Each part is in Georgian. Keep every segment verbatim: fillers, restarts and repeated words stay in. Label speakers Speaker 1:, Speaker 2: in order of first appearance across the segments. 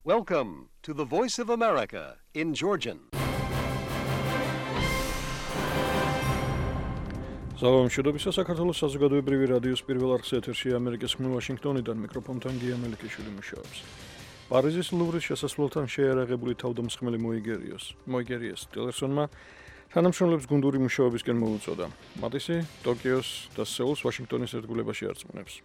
Speaker 1: Welcome to the Voice of America in Georgian.
Speaker 2: Salam შედობისა საქართველოს საზოგადოებრივი რადიოს პირველ არხს ეთერში ამერიკის ხმ ვაშინგტონიდან მიკროფონთან გია მელიქიშვილი მუშაობს. პარიზის ლუვრის შესასვლელთან შეიარაღებული თავდამსხმელი მოიგერიოს. მოიგერიეს ტილერსონმა თანამშრომლებს გუნდური მუშაობისკენ მოუწოდა. მათისი ტოკიოს და სეულს ვაშინგტონის ერთგულებაში არწმუნებს.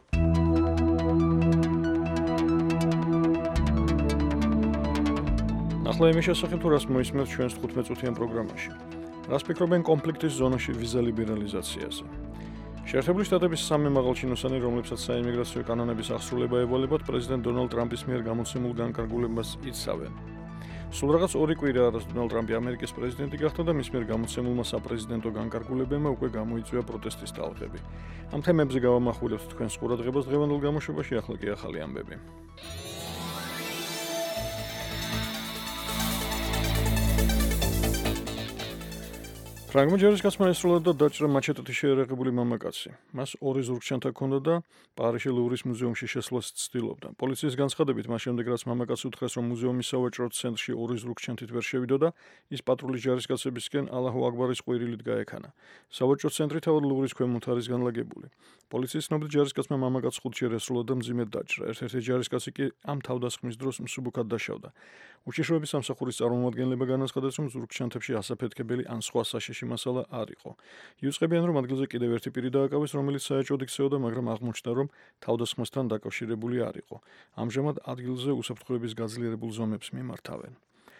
Speaker 2: ახლა იმის შესახებ თუ რას მოისმენთ ჩვენს თხუთმეტ-წუთიან პროგრამაში. რას ფიქრობენ კონფლიქტის ზონაში ვიზა ლიბერალიზაციაზე? შეერთებული შტატების სამი მაღალჩინოსანი, რომლებსაც საიმიგრაციო კანონების აღსრულება ევალებათ, პრეზიდენტ დონალდ ტრამპის მიერ გამოცემულ განკარგულებას იცავენ. სულ რაღაც ორი კვირა არის დონალდ ტრამპი ამერიკის პრეზიდენტი გახდა და მის მიერ გამოცემულმა საპრეზიდენტო განკარგულებებმა უკვე გამოიწვია პროტესტის ტალღები. ამ თემებზე გავამახვილებთ თქვენს ყურადღებას დღევანდელ გამოშვებაში, ახლა კი ახალი ამბები. ფრანგმა ჯარისკაცმა ესროლა და დაჭრა მაჩეტით შეერაღებული მამაკაცი. მას ორი ზურგჩანთა ჰქონდა და პარიზში ლუვრის მუზეუმში შესვლას ცდილობდა. პოლიციის განცხადებით, მას შემდეგ რაც მამაკაცი უთხრეს, რომ მუზეუმის სავაჭრო ცენტრში ორი ზურგჩანთით ვერ შევიდოდა, ის პატრულის ჯარისკაცებისკენ ალაჰუ აკბარის ყვირილით გაექანა. სავაჭრო ცენტრი თავად ლუვრის ქვემოთ არის განლაგებული. პოლიციის ცნობით, ჯარისკაცმა მამაკაცს ხუთჯერ ესროლა და მძიმედ დაჭრა. ერთ-ერთი ჯარისკაცი კი ამ თავდასხმის დროს მსუბუქად დაშავდა. უშიშროების სამსახურის წარმომადგენლებმა განაცხადეს, რომ ზურგჩანთებში ასაფეთქებელი ან სხვა საშიში მასალა არ იყო. იუწყებიან, რომ ადგილზე კიდევ ერთი პირი დააკავეს, რომელიც საეჭვოდ იქცეოდა, მაგრამ აღმოჩნდა, რომ თავდასხმასთან დაკავშირებული არ იყო. ამჟამად ადგილზე უსაფრთხოების გაძლიერებულ ზომებს მიმართავენ.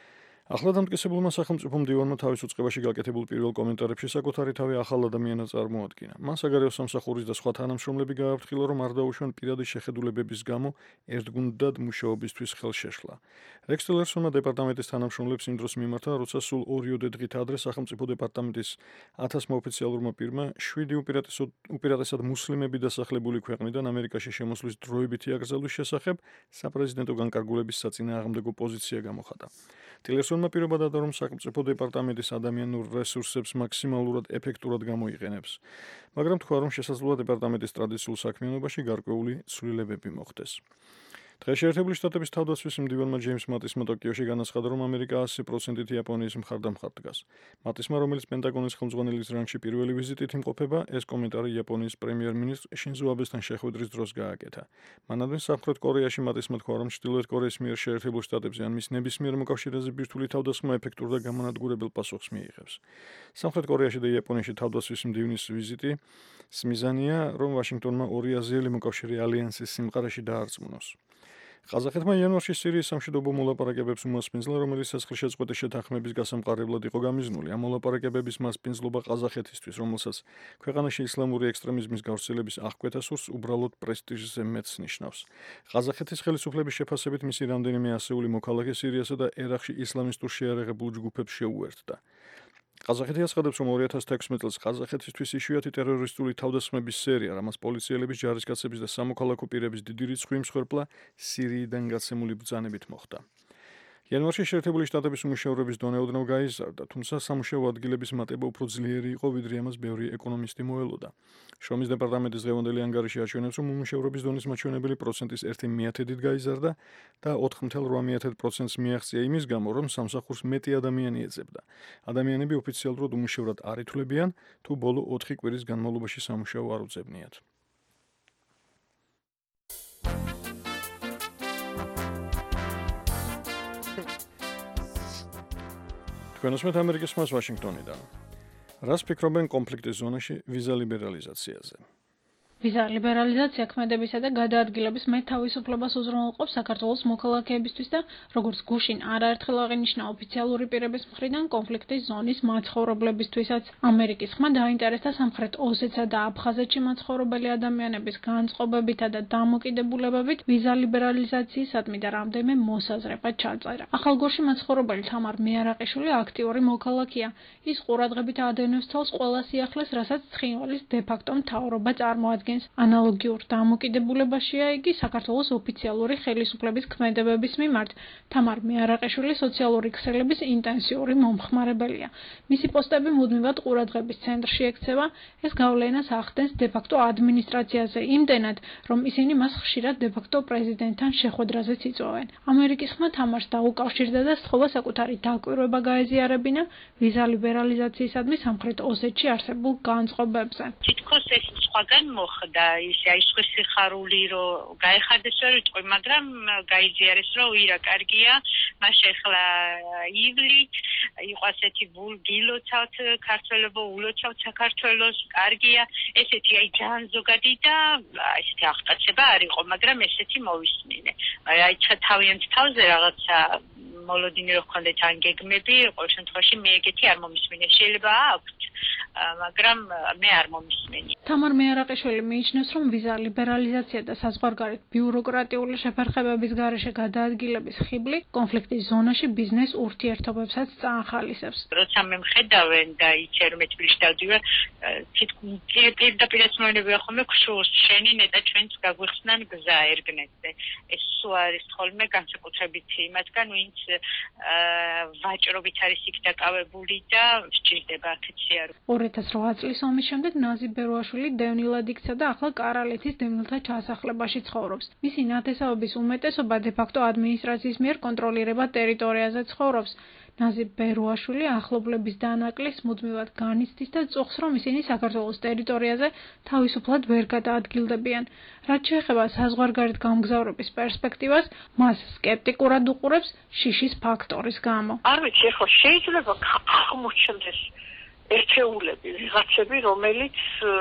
Speaker 2: ახლა დამტკიცებულმა სახელმწიფო მდივანმა თავის უწყებაში გაკეთებულ პირველ კომენტარებში საკუთარი თავი ახალ ადამიანად წარმოადგინა. მან საგარეო სამსახურის და სხვა თანამშრომლები გააფრთხილა, რომ არ დაუშვან პირადი შეხედულებების გამო ერთგუნდად მუშაობისთვის ხელშეშლა. რექს ტილერსონმა დეპარტამენტის თანამშრომლებს იმ დროს მიმართა, როცა სულ ორიოდე დღით ადრე სახელმწიფო დეპარტამენტის ათასმა ოფიციალურმა პირმა შვიდი უპირატესად მუსლიმები დასახლებული ქვეყნიდან ამერიკაში შემოსვლის დროებითი აკრძალვის შესახებ საპრეზიდენტო განკარგულების საწინააღმდეგო პოზიცია გამოხატა. ტილერსონმა პირობა დადა, რომ სახელმწიფო დეპარტამენტის ადამიანურ რესურსებს მაქსიმალურად ეფექტურად გამოიყენებს, მაგრამ თქვა, რომ შესაძლოა დეპარტამენტის ტრადიციულ საქმიანობაში გარკვეული ცვლილებები მოხდეს. დღეს შეერთებული შტატების თავდაცვის მდივანმა ჯეიმს მატისმა ტოკიოში განაცხადა, რომ ამერიკა ასი პროცენტით იაპონიის მხარდამხარ დგას. მატისმა, რომელიც პენტაგონის ხელმძღვანელის რანგში პირველი ვიზიტით იმყოფება, ეს კომენტარი იაპონიის პრემიერ-მინისტრ შინზო აბესთან შეხვედრის დროს გააკეთა. მანამდე სამხრეთ კორეაში მატისმა თქვა, რომ ჩრდილოეთ კორეის მიერ შეერთებულ შტატებზე ან მის ნებისმიერ მოკავშირეზე ბირთვული თავდასხმა ეფექტურ და გამონადგურებელ პასუხს მიიღებს. სამხრეთ კორეაში და იაპონიაში თავდაცვის მდივნის ვიზიტი მიზანია, რომ ვაშინგტონმა ორი აზიელი მოკავშირე ალიანსის სიმყარეში დაარწმუნოს. ყაზახეთმა იანვარში სირიის სამშვიდობო მოლაპარაკებებს უმასპინძლა, რომელიც სისხლშეწყვეტის შეთანხმების გასამყარებლად იყო გამიზნული. ამ მოლაპარაკებების მასპინძლობა ყაზახეთისთვის, რომელსაც ქვეყანაში ისლამური ექსტრემიზმის გავრცელების აღკვეთა სურს, უბრალოდ პრესტიჟზე მეტს ნიშნავს. ყაზახეთის ხელისუფლების შეფასებით მისი რამდენიმე ასეული მოქალაქე სირიასა და ერაყში ისლამისტურ შეიარაღებულ ჯგუფებს შეუერთდა. ყაზახეთი აცხადებს, რომ ორი ათას თექვსმეტ წელს ყაზახეთისთვის იშვიათი ტერორისტული თავდასხმების სერია, რამაც პოლიციელების, ჯარისკაცების და სამოქალაქო პირების დიდი რიცხვი იმსხვერპლა სირიიდან გაცემული ბრძანებით მოხდა. იანვარში შეერთებული შტატების უმუშევრობის დონე ოდნავ გაიზარდა, თუმცა სამუშაო ადგილების მატება უფრო ძლიერი იყო, ვიდრე ამას ბევრი ეკონომისტი მოელოდა. შრომის დეპარტამენტის დღევანდელი ანგარიში აჩვენებს, რომ უმუშევრობის დონის მაჩვენებელი პროცენტის ერთი მიათედით გაიზარდა და ოთხ მეთერთმეტ ორმოცდაათი პროცენტს მიაღწია იმის გამო, რომ სამსახურს მეტი ადამიანი ეძებდა. ადამიანები ოფიციალურად უმუშევრად არ ითვლებიან, თუ ბოლო ოთხი კვირის განმავლობაში სამუშაო არ უძებნიათ. თქვენოსმეთ ამერიკის ხმას ვაშინგტონიდან. რას ფიქრობენ კონფლიქტის ზონაში ვიზა ლიბერალიზაციაზე?
Speaker 3: ვიზა ლიბერალიზაცია ქმედებისა და გადაადგილების მეტ თავისუფლებას უზრუნველყოფს საქართველოს მოქალაქეებისთვის და როგორც გუშინ არაერთხელ აღინიშნა ოფიციალური პირების მხრიდან კონფლიქტის ზონის მაცხოვრებლებისთვისაც. ამერიკის ხმა დაინტერესდა სამხრეთ ოსეთსა და აფხაზეთში მაცხოვრებელი ადამიანების განწყობებითა და დამოკიდებულებებით ვიზა ლიბერალიზაციისადმი და რამდენიმე მოსაზრება ჩაწერა. ახალგორში მაცხოვრებელი თამარ მეარაყიშვილი აქტიური მოქალაქეა. ის ყურადღებით ადევნებს თავს ყველა სიახლეს, რასაც ცხინვალის დე-ფაქტო მთავრობა წარმოადგენს. წარმოადგენს. ანალოგიურ დამოკიდებულებაშია იგი საქართველოს ოფიციალური ხელისუფლების ქმედებების მიმართ. თამარ მეარაყიშვილი სოციალური ქსელების ინტენსიური მომხმარებელია. მისი პოსტები მუდმივად ყურადღების ცენტრში ექცევა, ეს გავლენას ახდენს დე-ფაქტო ადმინისტრაციაზე იმდენად, რომ ისინი მას ხშირად დე-ფაქტო პრეზიდენტთან შეხვედრაზეც იწვევენ. ამერიკის ხმა თამარს დაუკავშირდა და სთხოვა საკუთარი დაკვირვება გაეზიარებინა ვიზა ლიბერალიზაციისადმი სამხრეთ ოსეთში არსებულ განწყობებზე.
Speaker 4: თითქოს ეს სხვაგან მოხდა, ის აი სხვა სიხარული რომ გაეხარდეს ვერ ვიტყვი, მაგრამ გაიზიარეს რომ ირა კარგია, მას ახლა ივლით იყო ასეთი გილოცავთ ქართველებო ულოცავთ საქართველოს, კარგია, ესეთი აი ძალიან ზოგადი და ესეთი აღტაცება არ იყო, მაგრამ ესეთი მოვისმინე. აი თავიანთ თავზე რაღაცა მოლოდინი რო ხონდეთ ან გეგმები, ყოველ შემთხვევაში მე ეგეთი არ მომისმინე. შეიძლება აქვთ, მაგრამ მე არ მომისმენი.
Speaker 3: თამარ მეარაყიშვილი მიიჩნევს, რომ ვიზა ლიბერალიზაცია და საზღვარგარეთ ბიუროკრატიული შეფერხებების გარეშე გადაადგილების ხიბლი კონფლიქტის ზონაში ბიზნეს ურთიერთობებსაც წაახალისებს.
Speaker 4: როცა მე მხედავენ და იცი რომ თბილისში დავდივარ, პირდაპირ ეცნობებია ხოლმე ქშურს შენი ნეტა ჩვენც გაგვიხსნან გზა ერგნეთზე. ეს სულ არის ხოლმე განსაკუთრებით იმათგან, ვინც ვაჭრობით არის იქ დაკავებული და სჭირდება აქცია.
Speaker 3: ორი ათას რვა წლის ომის შემდეგ ნაზი ბერუაშვილი დევნილად იქცა და ახლა კარალეთის დევნილთა ჩასახლებაში ცხოვრობს. მისი ნათესავების უმეტესობა დე-ფაქტო ადმინისტრაციის მიერ კონტროლირებად ტერიტორიაზე ცხოვრობს. ნაზი ბერუაშვილი ახლობლების დანაკლისს მუდმივად განიცდის და წუხს, რომ ისინი საქართველოს ტერიტორიაზე თავისუფლად ვერ გადაადგილდებიან. რაც შეეხება საზღვარგარეთ გამგზავრების პერსპექტივას, მას სკეპტიკურად უყურებს შიშის ფაქტორის გამო.
Speaker 5: არ ვიცი, ხო შეიძლება აღმოჩნდეს ერთეულები, ვიღაცები, რომელიც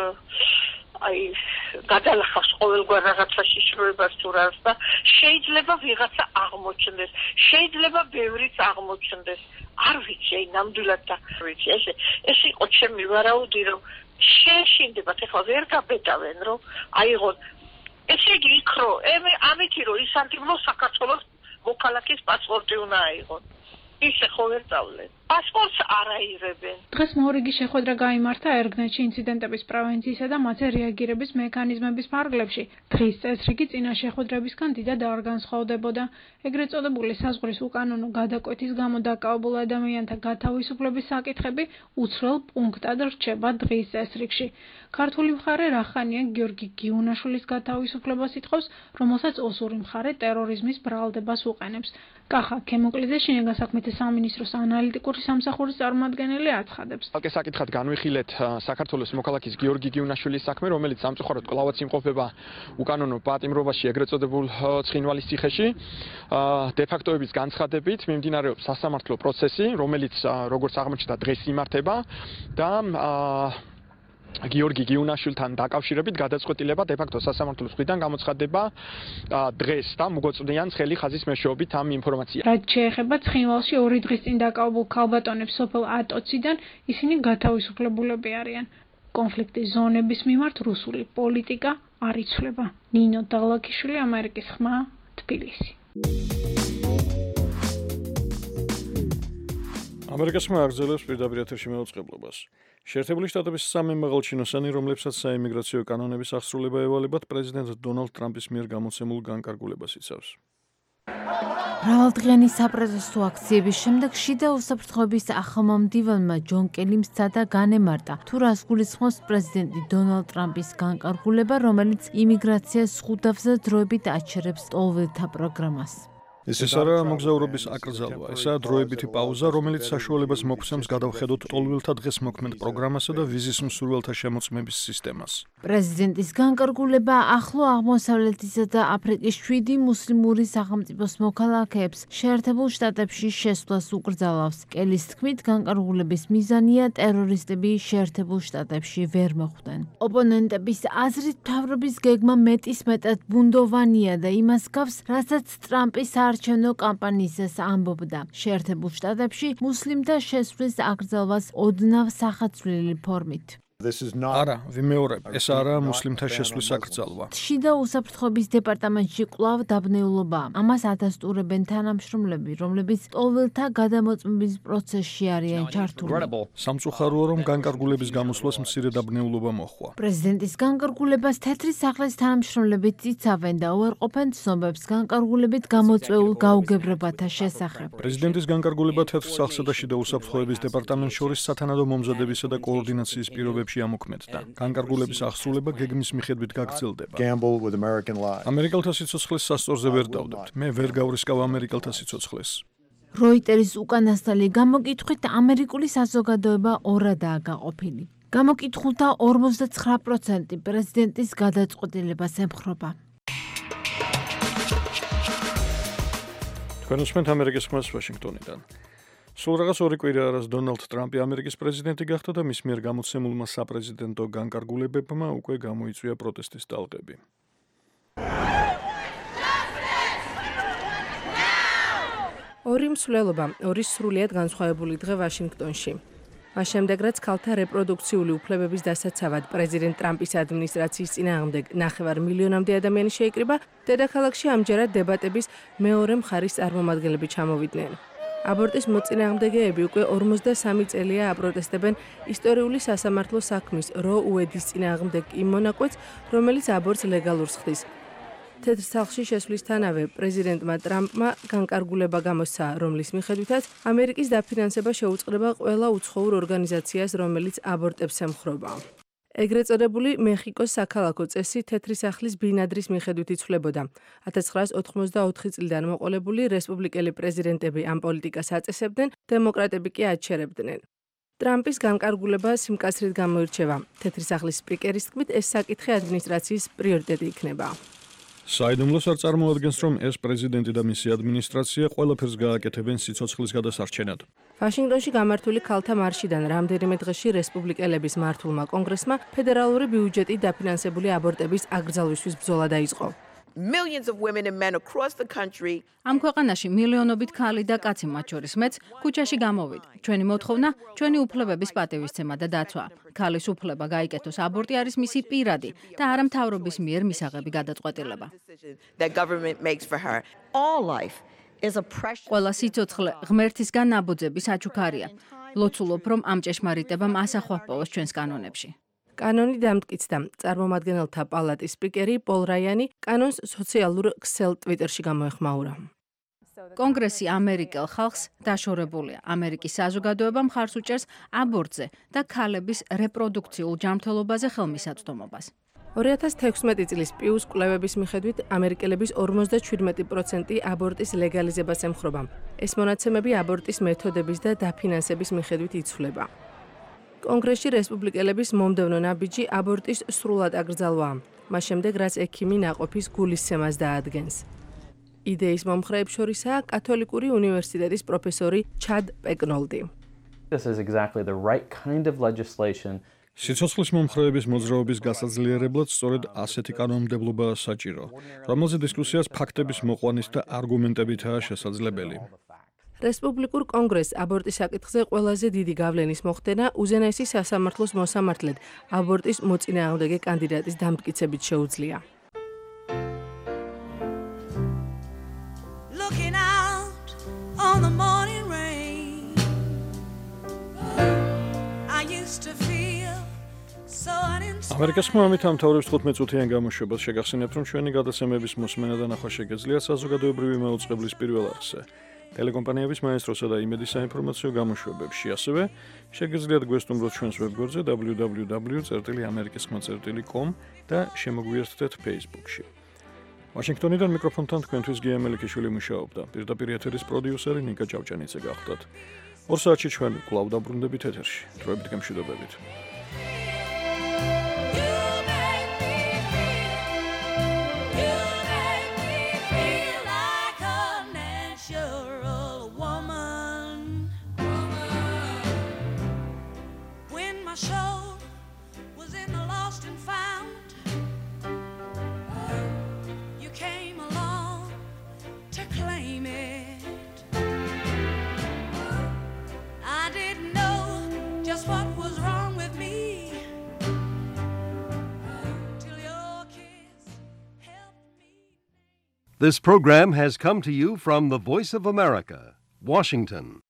Speaker 5: აი გადალახავს ყოველგვარ რაღაცაში შროებას თუ რას და შეიძლება ვიღაცა აღმოჩნდეს, შეიძლება ბევრიც აღმოჩნდეს. არ ვიცი, აი ნამდვილად და ვიცი, ეს ეს იყო ჩემი ვარაუდი, რომ შეშინდებათ, ეხლა ვერ გაბედავენ, რომ აიღონ. ესე იგი იქ რო, ამითი რომ ისანტიმლო საქართველოს მოქალაქის პასპორტი უნდა აიღონ. ისე ხო ვერ წავლენ. პასპორტს არ აიღებენ.
Speaker 3: დღეს მორიგი შეხვედრა გაიმართა ერგნეთში ინციდენტების პრევენციისა და მათზე რეაგირების მექანიზმების ფარგლებში. დღის წესრიგი წინა შეხვედრებისგან დიდად არ განსხვავდებოდა. ეგრეთ წოდებული საზღვრის უკანონო გადაკვეთის გამო დაკავებულ ადამიანთა გათავისუფლების საკითხები უცვლელ პუნქტად რჩება დღის წესრიგში. ქართული მხარე რახანია გიორგი გიუნაშვილის გათავისუფლებას ითხოვს, რომელსაც ოსური მხარე ტერორიზმის ბრალდებას უყენებს. კახა ქემოკლიძე შინაგან საქმეთა სამინისტროს ანალიტიკური სამსახურის წარმომადგენელი აცხადებს.
Speaker 6: ალკე საკითხად განვიხილეთ საქართველოს მოქალაქის გიორგი გიუნაშვილის საქმე, რომელიც სამწუხაროდ კვლავაც იმყოფება უკანონო პატიმრობაში ეგრეთ წოდებულ ცხინვალის ციხეში. დე-ფაქტოების განცხადებით მიმდინარეობს სასამართლო პროცესი, რომელიც როგორც აღმოჩნდა დღეს იმართება და გიორგი გიუნაშვილთან დაკავშირებით გადაწყვეტილება დე-ფაქტო სასამართლოს მხრიდან გამოცხადება დღეს და მოგოწვდიან ცხელი ხაზის მეშვეობით ამ ინფორმაციას.
Speaker 3: რაც შეეხება ცხინვალში ორი დღის წინ დაკავებულ ქალბატონებს სოფელ ატოციდან, ისინი გათავისუფლებულები არიან. კონფლიქტის ზონების მიმართ რუსული პოლიტიკა არ იცვლება. ნინო დალაკიშვილი, ამერიკის ხმა, თბილისი.
Speaker 2: ამერიკის ხმა აგრძელებს პირდაპირ ეთერში მეუწყებლობას. შეერთებული შტატების სამი მაღალჩინოსანი, რომლებსაც საიმიგრაციო კანონების აღსრულება ევალებათ, პრეზიდენტ დონალდ ტრამპის მიერ გამოცემულ განკარგულებას იცავს.
Speaker 7: მრავალდღიანი საპროტესტო აქციების შემდეგ შიდა უსაფრთხოების ახალმომდივანმა ჯონ კელიმ სცადა განემარტა, თუ რას გულისხმობს პრეზიდენტი დონალდ ტრამპის განკარგულება, რომელიც იმიგრაციას ზღუდავსა დროებით აჩერებს ტოლველთა პროგრამას.
Speaker 2: ეს ის არა მოგზაურობის აკრძალვა, ესაა დროებითი პაუზა, რომელიც საშუალებას მოგცემს გადავხედოთ ტოლველთა დღეს მოქმედ პროგრამასა და ვიზის მსურველთა შემოწმების სისტემას.
Speaker 7: პრეზიდენტის განკარგულება ახლო აღმოსავლეთისა და აფრიკის შვიდი მუსლიმური სახელმწიფოს მოქალაქეებს შეერთებულ შტატებში შესვლას უკრძალავს. კელის თქმით, განკარგულების მიზანია ტერორისტები შეერთებულ შტატებში ვერ მოხვდნენ. ოპონენტების აზრით, მთავრობის გეგმა მეტისმეტად ბუნდოვანია და იმას გავს, რასაც ტრამპის არჩევნო კამპანიისას ამბობდა. შეერთებულ შტატებში მუსლიმთა შესვლის აკრძალვას ოდნავ სახაცვლილი ფორმით.
Speaker 2: არა, ვიმეორებ, ეს არაა მუსლიმთა შესვლის აკრძალვა.
Speaker 7: შიდა უსაფრთხოების დეპარტამენტში კვლავ დაბნეულობა. ამას ადასტურებენ თანამშრომლები, რომლებიც ტოველთა გადამოწმების პროცესში არიან ჩართული.
Speaker 2: სამწუხაროა, რომ განკარგულების გამოსვლას მცირე დაბნეულობა მოჰყვა.
Speaker 7: პრეზიდენტის განკარგულებას თეთრი სახლის თანამშრომლები ციცავენ და უარყოფენ ცნობებს განკარგულებით გამოწვეულ გაუგებრებათა შესახებ.
Speaker 2: პრეზიდენტის განკარგულება თეთრ სახლსა და შიდა უსაფრთხოების დეპარტამენტ შორის სათანადო მომზადებისა და კოორდინაციის პირობებში ამოქმედდა. განკარგულების აღსრულება გეგმის მიხედვით გაგრძელდება. ამერიკელთა სიცოცხლის სასწორზე ვერ დავდებთ. მე ვერ გავრისკავ ამერიკელთა სიცოცხლეს.
Speaker 7: როიტერის უკანასკნელი გამოკითხვით ამერიკული საზოგადოება ორადაა გაყოფილი. გამოკითხულთა ორმოცდაცხრა პროცენტი პრეზიდენტის გადაწყვეტილებას ემხრობა.
Speaker 2: თქვენ უსმენთ ამერიკის ხმას ვაშინგტონიდან. სულ რაღაც ორი კვირა არის დონალდ ტრამპი ამერიკის პრეზიდენტი გახდა და მის მიერ გამოცემულმა საპრეზიდენტო განკარგულებებმა უკვე გამოიწვია პროტესტის ტალღები.
Speaker 8: ორი მსვლელობა, ორი სრულიად განსხვავებული დღე ვაშინგტონში. მას შემდეგ, რაც ქალთა რეპროდუქციული უფლებების დასაცავად პრეზიდენტ ტრამპის ადმინისტრაციის წინააღმდეგ ნახევარ მილიონამდე ადამიანი შეიკრიბა, დედაქალაქში ამჯერად დებატების მეორე მხარის წარმომადგენლები ჩამოვიდნენ. აბორტის მოწინააღმდეგეები უკვე ორმოცდასამი წელია აპროტესტებენ ისტორიული სასამართლო საქმის რო უედის წინააღმდეგ იმ მონაკვეთს, რომელიც აბორტს ლეგალურს ხდის. თეთრ სახლში შესვლისთანავე პრეზიდენტმა ტრამპმა განკარგულება გამოსცა, რომლის მიხედვითაც ამერიკის დაფინანსება შეუწყდება ყველა უცხოურ ორგანიზაციას, რომელიც აბორტებს ემხრობა. ეგრეთ წოდებული მეხიკოს საქალაქო წესი თეთრი სახლის ბინადრის მიხედვით იცვლებოდა. ათას ცხრაას ოთხმოცდაოთხი წლიდან მოყოლებული რესპუბლიკელი პრეზიდენტები ამ პოლიტიკას აწესებდნენ, დემოკრატები კი აჩერებდნენ. ტრამპის განკარგულება სიმკაცრით გამოირჩევა. თეთრი სახლის სპიკერის თქმით, ეს საკითხი ადმინისტრაციის პრიორიტეტი იქნება.
Speaker 2: საიდუმლოს არ წარმოადგენს, რომ ეს პრეზიდენტი და მისი ადმინისტრაცია ყველაფერს გააკეთებენ სიცოცხლის გადასარჩენად.
Speaker 8: ვაშინგტონში გამართული ქალთა მარშიდან რამდენიმე დღეში რესპუბლიკელების მართულმა კონგრესმა ფედერალური ბიუჯეტით დაფინანსებული აბორტების აკრძალვისთვის ბრძოლა დაიწყო.
Speaker 9: Millions of women and men across the country.
Speaker 10: ამ ქვეყანაში მილიონობით ქალი და კაცი მათ შორის მეც ქუჩაში გამოვიდა. ჩვენი მოთხოვნა, ჩვენი უფლებების პატივისცემა და დაცვა. ქალის უფლება გაიკეთოს აბორტი არის მისი პირადი და არა მთავრობის მიერ მისაღები გადაწყვეტილება.
Speaker 9: That government makes for her. All life is a precious.
Speaker 10: ყველა სიცოცხლე ღმერთისგან ნაბოძების აჩუქარია. ლოცულობ, რომ ამ ჭეშმარიტებამ ასახვა პოვოს ჩვენს კანონებში.
Speaker 8: კანონი დამტკიცდა. წარმომადგენელთა პალატის სპიკერი პოლ რაიანი კანონს სოციალურ ქსელ ტვიტერში გამოეხმაურა.
Speaker 10: კონგრესი ამერიკელ ხალხს დაშორებულია. ამერიკის საზოგადოება მხარს უჭერს აბორტზე და ქალების რეპროდუქციულ ჯანმრთელობაზე ხელმისაწვდომობას.
Speaker 8: ორი ათას თექვსმეტი წლის პიუს კვლევების მიხედვით ამერიკელების ორმოცდაშვიდმეტი პროცენტი აბორტის ლეგალიზებას ემხრობა. ეს მონაცემები აბორტის მეთოდების და დაფინანსების მიხედვით იცვლება. კონგრესში რესპუბლიკელების მომდევნო ნაბიჯი აბორტის სრულად აკრძალვაა. მას შემდეგ, რაც ექიმი ნაყოფის გულისცემას დაადგენს. იდეის მომხრეებს შორისაა კათოლიკური უნივერსიტეტის პროფესორი ჩად პეკნოლდი.
Speaker 11: This is exactly the right kind of legislation.
Speaker 2: სიცოცხლის მომხრეების მოძრაობის გასაძლიერებლად სწორედ ასეთი კანონმდებლობაა საჭირო, რომელზე დისკუსიას ფაქტების მოყვანის და არგუმენტებითაა შესაძლებელი.
Speaker 8: რესპუბლიკურ კონგრესს აბორტის საკითხზე ყველაზე დიდი გავლენის მოხდენა უზენაესი სასამართლოს მოსამართლედ აბორტის მოწინააღმდეგე კანდიდატის დამტკიცებით შეუძლია.
Speaker 12: Looking out on the morning rain. I used to feel so uninspired.
Speaker 2: ამერიკის ხმამით ამთავრებს თხუთმეტ წუთიან გამოშვებას შეგახსენებთ, რომ ჩვენი გადაცემების მოსმენა და ნახვა შეგეძლია საზოგადოებრივი მაუწყებლის პირველ არხზე. ტელეკომპანიების მაესტროსა და იმედის საინფორმაციო გამოშვებებში, ასევე შეგიძლიათ გვესტუმროთ ჩვენს ვებგვერდზე double-u double-u double-u წერტილი ამერიკის ხმა წერტილი com და შემოგვიერთდეთ Facebook-ში. ვაშინგტონიდან მიკროფონთან თქვენთვის გია მელიქიშვილი მუშაობდა. პირდაპირ ეთერის პროდიუსერი ნიკა ჭავჭანიძე გახლდათ. ორ საათში ჩვენ კვლავ დაბრუნდებით ეთერში. დროებით გემშვიდობებით.
Speaker 12: Just what was wrong with me.
Speaker 1: This program has come to you from the Voice of America, Washington.